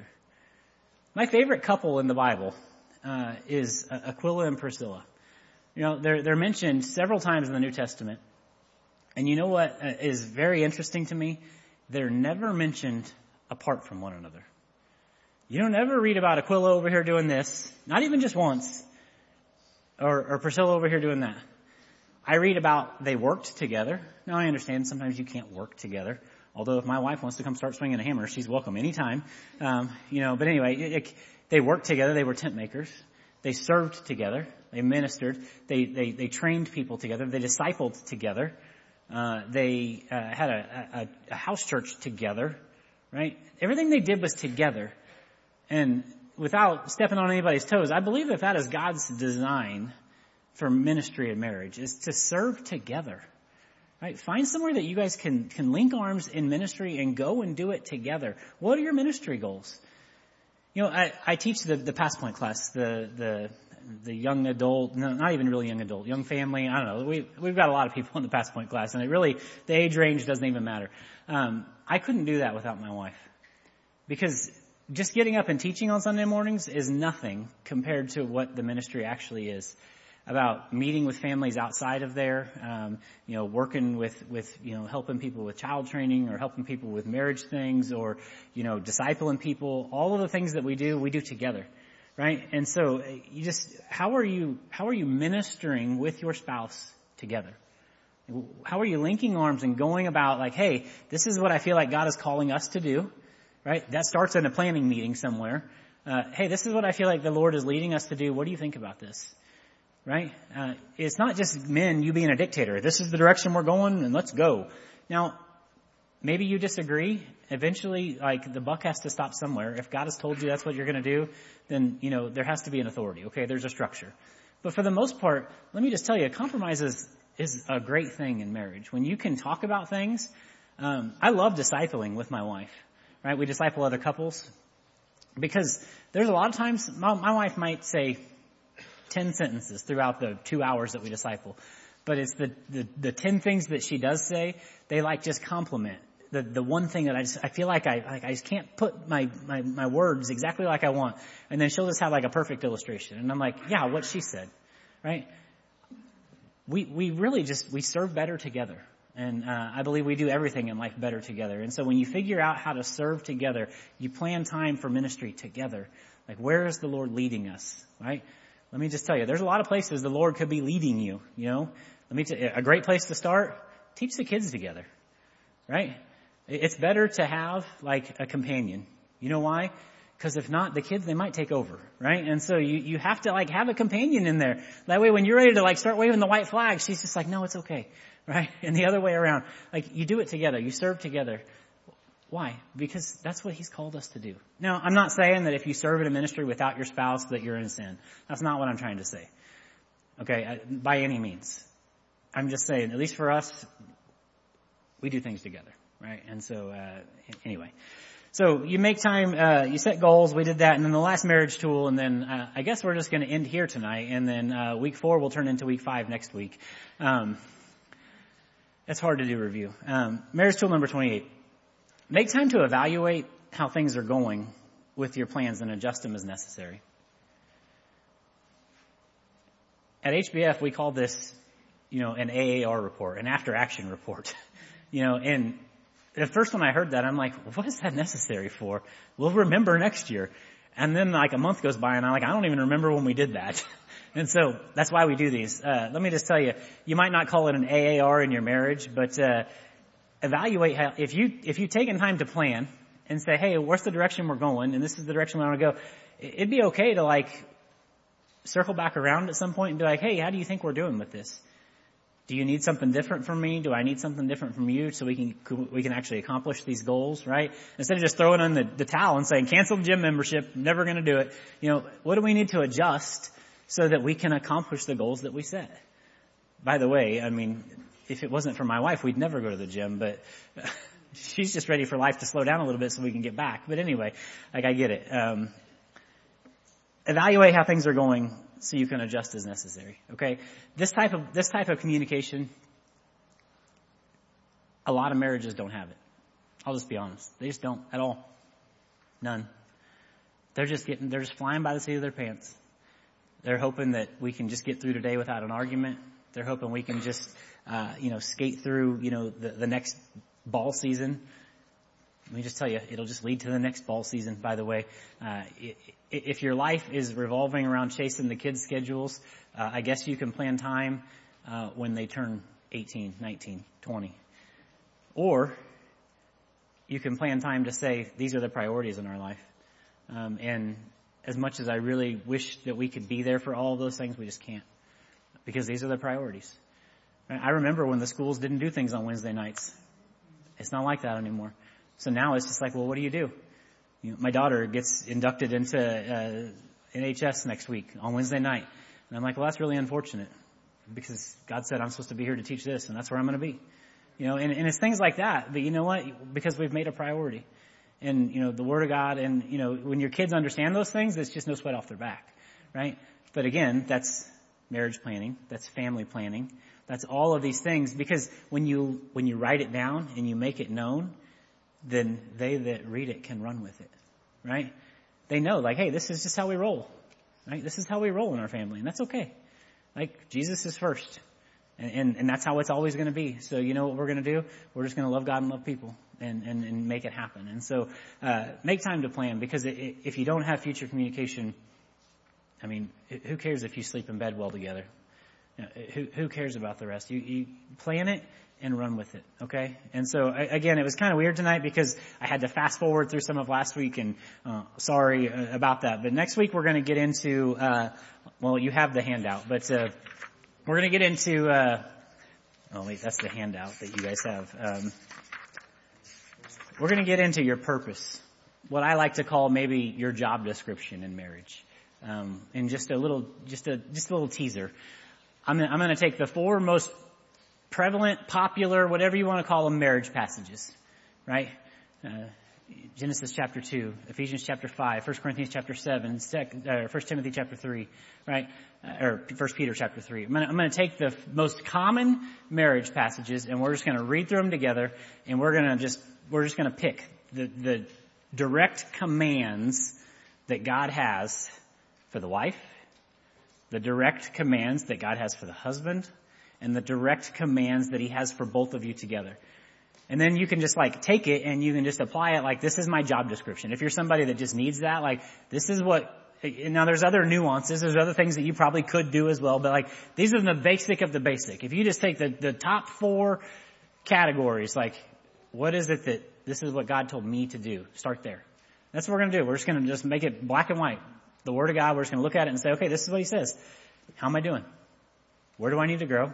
My favorite couple in the Bible uh, is Aquila and Priscilla. You know, they're, they're mentioned several times in the New Testament. And you know what is very interesting to me? They're never mentioned apart from one another. You don't ever read about Aquila over here doing this, not even just once, or, or Priscilla over here doing that. I read about they worked together. Now I understand sometimes you can't work together. Although if my wife wants to come start swinging a hammer, she's welcome anytime. Um, you know, but anyway, it, it, they worked together. They were tent makers. They served together. They ministered. They, they, they trained people together. They discipled together. Uh, they, uh, had a, a, a house church together, right? Everything they did was together. And without stepping on anybody's toes, I believe that that is God's design for ministry and marriage, is to serve together. Right? Find somewhere that you guys can, can link arms in ministry and go and do it together. What are your ministry goals? You know, I, I teach the, the Pass Point class, the, the, the young adult, no, not even really young adult, young family. I don't know. We, we've got a lot of people in the Pass Point class, and it really, the age range doesn't even matter. Um, I couldn't do that without my wife, because just getting up and teaching on Sunday mornings is nothing compared to what the ministry actually is. About meeting with families outside of there, um, you know, working with, with, you know, helping people with child training, or helping people with marriage things, or, you know, discipling people. All of the things that we do, we do together, right? And so you just, how are you, how are you ministering with your spouse together? How are you linking arms and going about like, hey, this is what I feel like God is calling us to do, right? That starts in a planning meeting somewhere. Uh, hey, this is what I feel like the Lord is leading us to do. What do you think about this? Right? Uh, it's not just men, you being a dictator. This is the direction we're going, and let's go. Now, maybe you disagree. Eventually, like, the buck has to stop somewhere. If God has told you that's what you're going to do, then, you know, there has to be an authority. Okay, there's a structure. But for the most part, let me just tell you, compromise is, is a great thing in marriage. When you can talk about things, um, I love discipling with my wife, right? We disciple other couples because there's a lot of times my, my wife might say ten sentences throughout the two hours that we disciple. But it's the, the, the ten things that she does say, they like just complement. The, the one thing that I just, I feel like I, like I just can't put my, my, my words exactly like I want. And then she'll just have like a perfect illustration. And I'm like, yeah, what she said, right? We, we really just, we serve better together. And, uh, I believe we do everything in life better together. And so when you figure out how to serve together, you plan time for ministry together. Like, where is the Lord leading us, right? Let me just tell you, there's a lot of places the Lord could be leading you, you know? Let me tell you, a great place to start, teach the kids together, right? It's better to have like a companion. You know why? Because if not, the kids, they might take over, right? And so you, you have to like have a companion in there. That way when you're ready to like start waving the white flag, she's just like, no, it's okay, right? And the other way around, like you do it together, you serve together. Why? Because that's what he's called us to do. Now, I'm not saying that if you serve in a ministry without your spouse that you're in sin. That's not what I'm trying to say. Okay, by any means. I'm just saying, at least for us, we do things together, right? And so, uh, anyway. So you make time, uh, you set goals, we did that, and then the last marriage tool, and then, uh, I guess we're just gonna end here tonight, and then, uh, week four will turn into week five next week. Um, it's hard to do review. Um, marriage tool number twenty-eight. Make time to evaluate how things are going with your plans and adjust them as necessary. At H B F, we call this, you know, an A A R report, an after action report. You know, and at first when I heard that, I'm like, what is that necessary for? We'll remember next year. And then like a month goes by and I'm like, I don't even remember when we did that. And so that's why we do these. Uh, let me just tell you, you might not call it an A A R in your marriage, but, uh, evaluate how, if you, if you've taken time to plan and say, hey, where's the direction we're going? And this is the direction we want to go. It'd be okay to like circle back around at some point and be like, hey, how do you think we're doing with this? Do you need something different from me? Do I need something different from you so we can, we can actually accomplish these goals, right? Instead of just throwing on the, the towel and saying, cancel the gym membership, never going to do it. You know, what do we need to adjust so that we can accomplish the goals that we set? By the way, I mean, if it wasn't for my wife, we'd never go to the gym, but she's just ready for life to slow down a little bit so we can get back. But anyway, like I get it. Um, evaluate how things are going so you can adjust as necessary. Okay. This type of, this type of communication, a lot of marriages don't have it. I'll just be honest. They just don't at all. None. They're just getting, they're just flying by the seat of their pants. They're hoping that we can just get through today without an argument. They're hoping we can just, uh, you know, skate through, you know, the, the next ball season. Let me just tell you, it'll just lead to the next ball season, by the way. Uh, if your life is revolving around chasing the kids' schedules, uh, I guess you can plan time, uh, when they turn eighteen, nineteen, twenty. Or you can plan time to say, these are the priorities in our life. Um, and as much as I really wish that we could be there for all of those things, we just can't. Because these are the priorities. I remember when the schools didn't do things on Wednesday nights. It's not like that anymore. So now it's just like, well, what do you do? You know, my daughter gets inducted into uh, N H S next week on Wednesday night. And I'm like, well, that's really unfortunate because God said I'm supposed to be here to teach this, and that's where I'm going to be. You know, and, and it's things like that. But you know what? Because we've made a priority. And, you know, the Word of God, and, you know, when your kids understand those things, it's just no sweat off their back, right? But again, that's marriage planning. That's family planning. That's all of these things, because when you, when you write it down and you make it known, then they that read it can run with it, right? They know, like, hey, this is just how we roll, right? This is how we roll in our family, and that's okay. Like, Jesus is first, and, and, and that's how it's always going to be. So you know what we're going to do? We're just going to love God and love people and, and, and make it happen. And so, uh, make time to plan, because it, it, if you don't have future communication, I mean, who cares if you sleep in bed well together? You know, who, who cares about the rest? You, you plan it and run with it, okay? And so, I, again, it was kind of weird tonight because I had to fast forward through some of last week, and uh, sorry uh, about that. But next week we're going to get into, uh, well, you have the handout, but uh, we're going to get into, uh, oh wait, that's the handout that you guys have. Um, we're going to get into your purpose, what I like to call maybe your job description in marriage. Um, and just a little, just a, just a little teaser. I'm gonna, I'm going to take the four most prevalent, popular, whatever you want to call them, marriage passages, right? Uh, Genesis chapter two, Ephesians chapter five, First Corinthians chapter seven, second, uh, First Timothy chapter three, right? Uh, or First Peter chapter three. I'm gonna, I'm gonna take the f- most common marriage passages and we're just gonna read through them together and we're gonna just, we're just gonna pick the, the direct commands that God has for the wife, the direct commands that God has for the husband, and the direct commands that he has for both of you together. And then you can just like take it and you can just apply it like, this is my job description. If you're somebody that just needs that, like, this is what, now there's other nuances, there's other things that you probably could do as well, but like, these are the basic of the basic. If you just take the, the top four categories, like, what is it that, this is what God told me to do? Start there. That's what we're going to do. We're just going to just make it black and white. The Word of God, we're just going to look at it and say, okay, this is what he says. How am I doing? Where do I need to grow?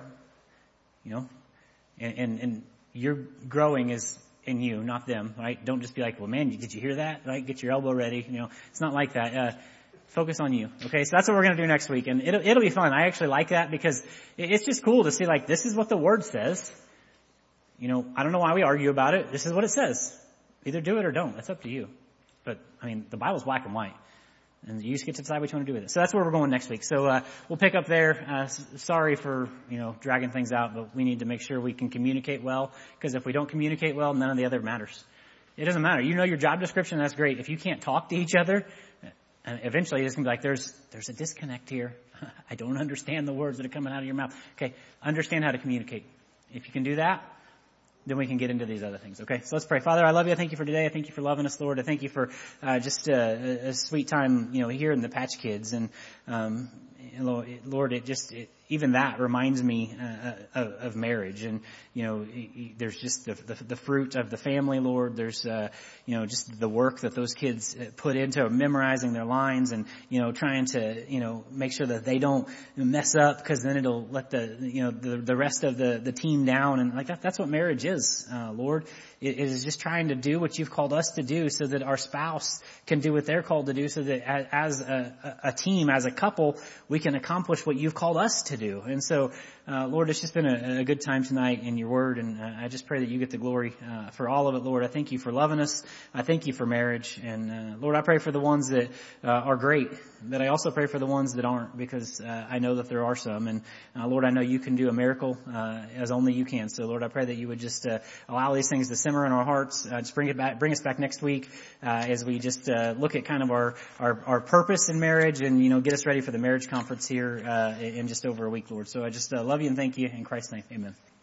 You know, and, and, and your growing is in you, not them, right? Don't just be like, well, man, did you hear that? Right? Get your elbow ready. You know, it's not like that. Uh, focus on you. Okay. So that's what we're going to do next week. And it'll, it'll be fun. I actually like that because it's just cool to see like, this is what the Word says. You know, I don't know why we argue about it. This is what it says. Either do it or don't. That's up to you. But I mean, the Bible's black and white. And you just get to decide what you want to do with it. So that's where we're going next week. So, uh, we'll pick up there. Uh, s- sorry for, you know, dragging things out, but we need to make sure we can communicate well. Because if we don't communicate well, none of the other matters. It doesn't matter. You know your job description, that's great. If you can't talk to each other, uh, eventually it's going to be like, there's, there's a disconnect here. I don't understand the words that are coming out of your mouth. Okay. Understand how to communicate. If you can do that, then we can get into these other things. Okay, so let's pray. Father, I love you. I thank you for today. I thank you for loving us, Lord. I thank you for uh, just uh, a, a sweet time, you know, here in the Patch Kids. And um, Lord, it just it, even that reminds me uh, of, of marriage. And you know, there's just the, the, the fruit of the family, Lord. There's uh, you know, just the work that those kids put into memorizing their lines and you know, trying to you know make sure that they don't mess up because then it'll let the you know the the rest of the the team down. And like that, that's what marriage is, uh, Lord. It, it is just trying to do what you've called us to do, so that our spouse can do what they're called to do, so that as a, a team, as a couple, we can accomplish what you've called us to do. And so, uh, Lord, it's just been a, a good time tonight in your word. And uh, I just pray that you get the glory, uh, for all of it, Lord. I thank you for loving us. I thank you for marriage. And, uh, Lord, I pray for the ones that, uh, are great, but I also pray for the ones that aren't, because, uh, I know that there are some. And, uh, Lord, I know you can do a miracle, uh, as only you can. So, Lord, I pray that you would just, uh, allow these things to simmer in our hearts. Uh, just bring it back, bring us back next week, uh, as we just, uh, look at kind of our, our, our purpose in marriage and, you know, get us ready for the marriage conference here, uh, in just over a week, Lord. So I just, uh, love you and thank you in Christ's name. Amen.